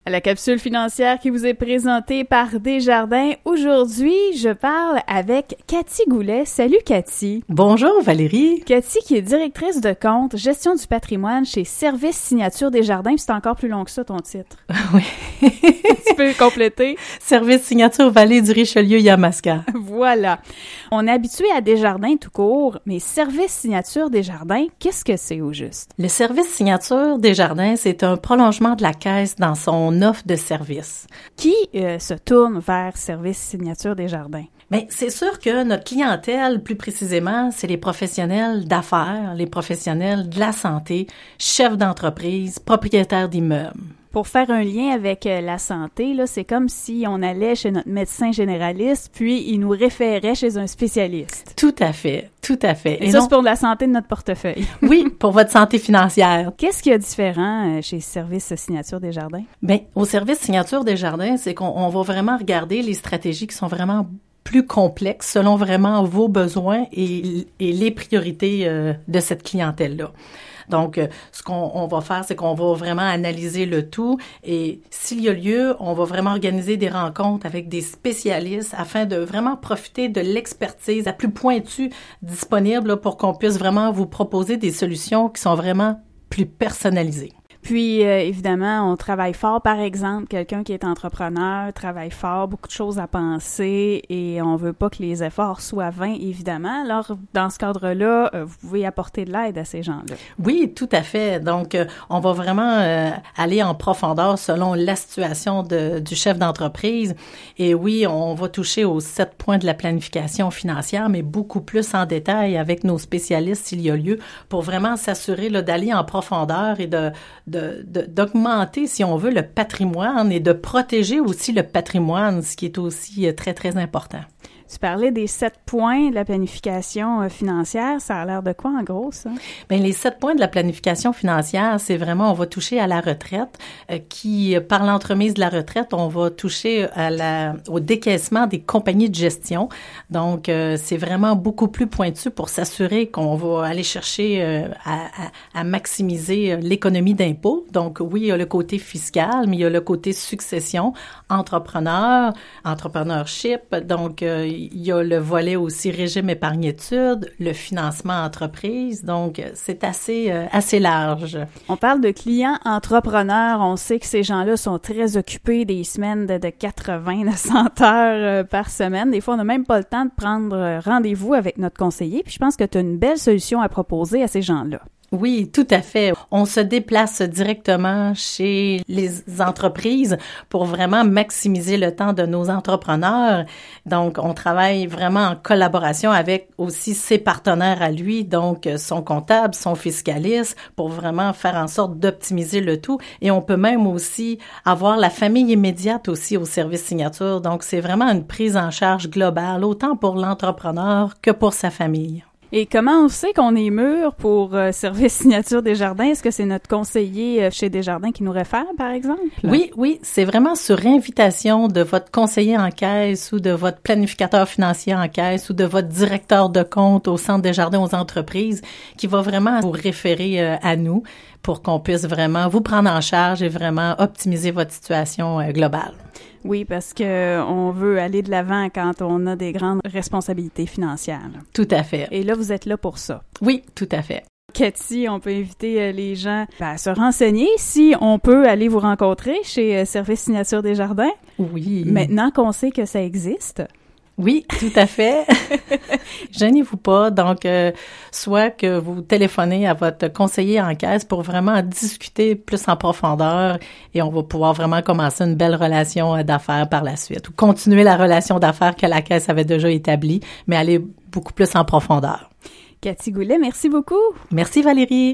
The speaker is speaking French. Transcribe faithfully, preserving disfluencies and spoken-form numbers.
À la capsule financière qui vous est présentée par Desjardins. Aujourd'hui, je parle avec Cathy Goulet. Salut Cathy. Bonjour Valérie. Cathy qui est directrice de compte, gestion du patrimoine chez Service Signature Desjardins. Puis c'est encore plus long que ça ton titre. Oui. Tu peux le compléter. Service Signature Vallée du Richelieu-Yamaska. Voilà. On est habitué à Desjardins tout court, mais Service Signature Desjardins, qu'est-ce que c'est au juste? Le Service Signature Desjardins, c'est un prolongement de la caisse dans son offre de service. Qui euh, se tourne vers Service Signature Desjardins? Bien, c'est sûr que notre clientèle, plus précisément, c'est les professionnels d'affaires, les professionnels de la santé, chefs d'entreprise, propriétaires d'immeubles. Pour faire un lien avec euh, la santé, là, c'est comme si on allait chez notre médecin généraliste, puis il nous référait chez un spécialiste. Tout à fait, tout à fait. Et, Et ça, non... c'est pour la santé de notre portefeuille. Oui, pour votre santé financière. Qu'est-ce qu'il y a de différent euh, chez Service Signature Desjardins? Bien, au Service Signature Desjardins, c'est qu'on on va vraiment regarder les stratégies qui sont vraiment plus complexes selon vraiment vos besoins et, et les priorités euh, de cette clientèle-là. Donc, euh, ce qu'on on va faire, c'est qu'on va vraiment analyser le tout et s'il y a lieu, on va vraiment organiser des rencontres avec des spécialistes afin de vraiment profiter de l'expertise la plus pointue disponible là, pour qu'on puisse vraiment vous proposer des solutions qui sont vraiment plus personnalisées. Puis, euh, évidemment, on travaille fort, par exemple, quelqu'un qui est entrepreneur travaille fort, beaucoup de choses à penser et on veut pas que les efforts soient vains, évidemment. Alors, dans ce cadre-là, euh, vous pouvez apporter de l'aide à ces gens-là. Oui, tout à fait. Donc, euh, on va vraiment euh, aller en profondeur selon la situation de, du chef d'entreprise. Et oui, on va toucher aux sept points de la planification financière, mais beaucoup plus en détail avec nos spécialistes s'il y a lieu pour vraiment s'assurer là, d'aller en profondeur et de De, de, d'augmenter, si on veut, le patrimoine et de protéger aussi le patrimoine, ce qui est aussi très, très important. Tu parlais des sept points de la planification financière. Ça a l'air de quoi, en gros, ça? Bien, les sept points de la planification financière, c'est vraiment, on va toucher à la retraite, euh, qui, par l'entremise de la retraite, on va toucher à la, au décaissement des compagnies de gestion. Donc, euh, c'est vraiment beaucoup plus pointu pour s'assurer qu'on va aller chercher euh, à, à, à maximiser l'économie d'impôt. Donc, oui, il y a le côté fiscal, mais il y a le côté succession, entrepreneur, entrepreneurship. Donc, euh, il y a le volet aussi régime épargne-études, le financement entreprise, donc c'est assez euh, assez large. On parle de clients entrepreneurs, on sait que ces gens-là sont très occupés des semaines de, de quatre-vingts à cent heures euh, par semaine. Des fois, on n'a même pas le temps de prendre rendez-vous avec notre conseiller, puis je pense que tu as une belle solution à proposer à ces gens-là. Oui, tout à fait. On se déplace directement chez les entreprises pour vraiment maximiser le temps de nos entrepreneurs. Donc, on travaille vraiment en collaboration avec aussi ses partenaires à lui, donc son comptable, son fiscaliste, pour vraiment faire en sorte d'optimiser le tout. Et on peut même aussi avoir la famille immédiate aussi au service signature. Donc, c'est vraiment une prise en charge globale, autant pour l'entrepreneur que pour sa famille. Et comment on sait qu'on est mûr pour euh, Service Signature Desjardins? Est-ce que c'est notre conseiller euh, chez Desjardins qui nous réfère, par exemple? Oui, oui, c'est vraiment sur invitation de votre conseiller en caisse ou de votre planificateur financier en caisse ou de votre directeur de compte au Centre Desjardins aux entreprises qui va vraiment vous référer euh, à nous pour qu'on puisse vraiment vous prendre en charge et vraiment optimiser votre situation euh, globale. Oui, parce que on veut aller de l'avant quand on a des grandes responsabilités financières. Tout à fait. Et là, vous êtes là pour ça. Oui, tout à fait. Cathy, on peut inviter les gens à se renseigner si on peut aller vous rencontrer chez Service Signature Desjardins. Oui. Maintenant qu'on sait que ça existe. Oui, tout à fait. Gênez-vous pas. Donc, euh, soit que vous téléphonez à votre conseiller en caisse pour vraiment discuter plus en profondeur et on va pouvoir vraiment commencer une belle relation d'affaires par la suite ou continuer la relation d'affaires que la caisse avait déjà établie, mais aller beaucoup plus en profondeur. Cathy Goulet, merci beaucoup. Merci Valérie.